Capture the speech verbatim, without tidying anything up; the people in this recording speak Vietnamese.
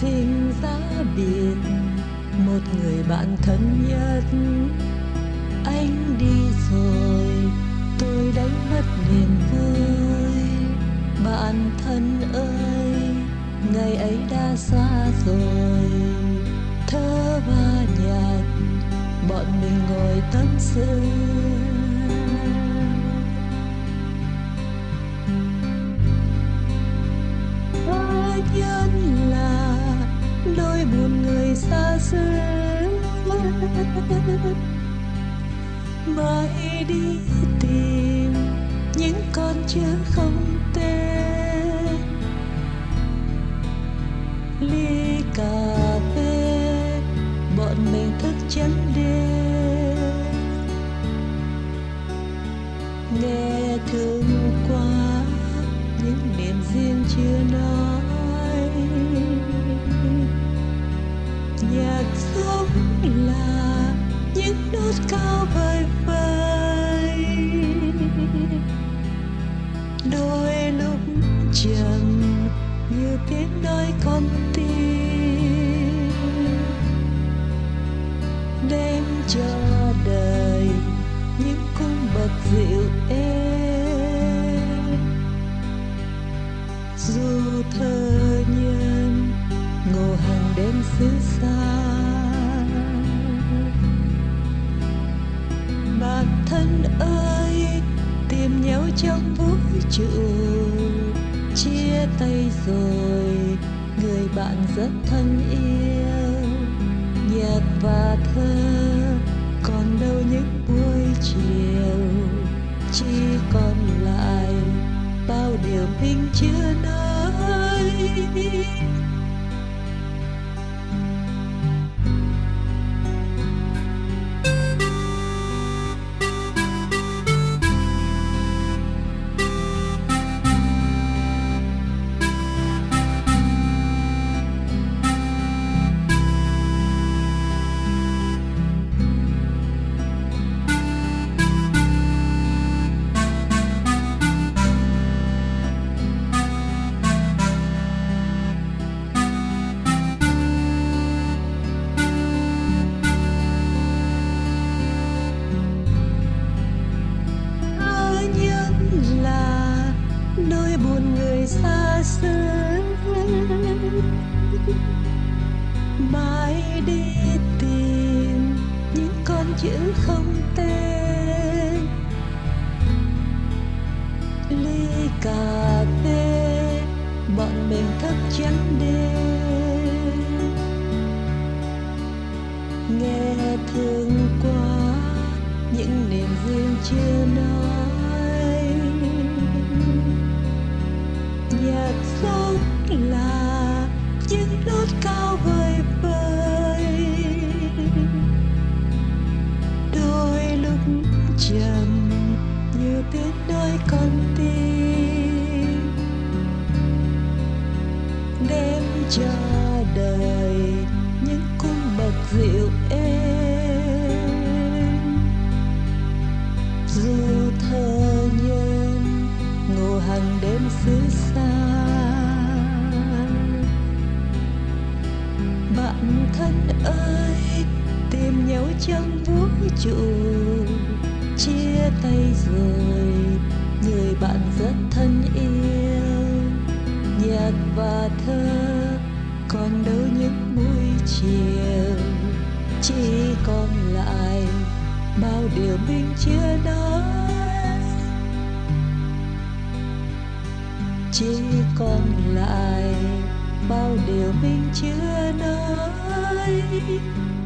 sinh giá biệt, một người bạn thân nhất. Anh đi rồi tôi đánh mất niềm vui. Bạn thân ơi, ngày ấy đã xa rồi. Thơ ba nhạc bọn mình ngồi tâm sự. Ơ nhân là đôi buồn người xa xứ, mãi đi tìm những con chữ không tên. Ly cà phê bọn mình thức trắng đêm, nghe thương quá những niềm riêng chưa nói. Nhạc sống là những nốt cao vời vời, đôi lúc trầm như tiếng nói con tim, đem cho đời những cung bậc dịu êm. Dù thơ nhân ngộ hàng đêm xứ xa, bạn thân ơi tìm nhau trong vũ trụ. Chia tay rồi người bạn rất thân yêu. Nhạc và thơ còn đâu những buổi chiều, chỉ còn lại bao điều mình chưa nói. Đôi buồn người xa xứ, mãi đi tìm những con chữ không tên. Ly cà phê bọn mình thức trắng đêm, nghe thương quá những niềm riêng chưa nói. Nhạc sống là những nốt cao vời vời, đôi lúc trầm như tiếng nói con tim, đem cho đời những cung bậc dịu êm. Dù thơ nhân ngộ hàng đêm xứ xa, bạn thân ơi tìm nhau trong vũ trụ. Chia tay rồi người bạn rất thân yêu. Nhạc và thơ còn đâu những buổi chiều, chỉ còn lại bao điều mình chưa nói. Chỉ còn lại bao điều mình chưa nói.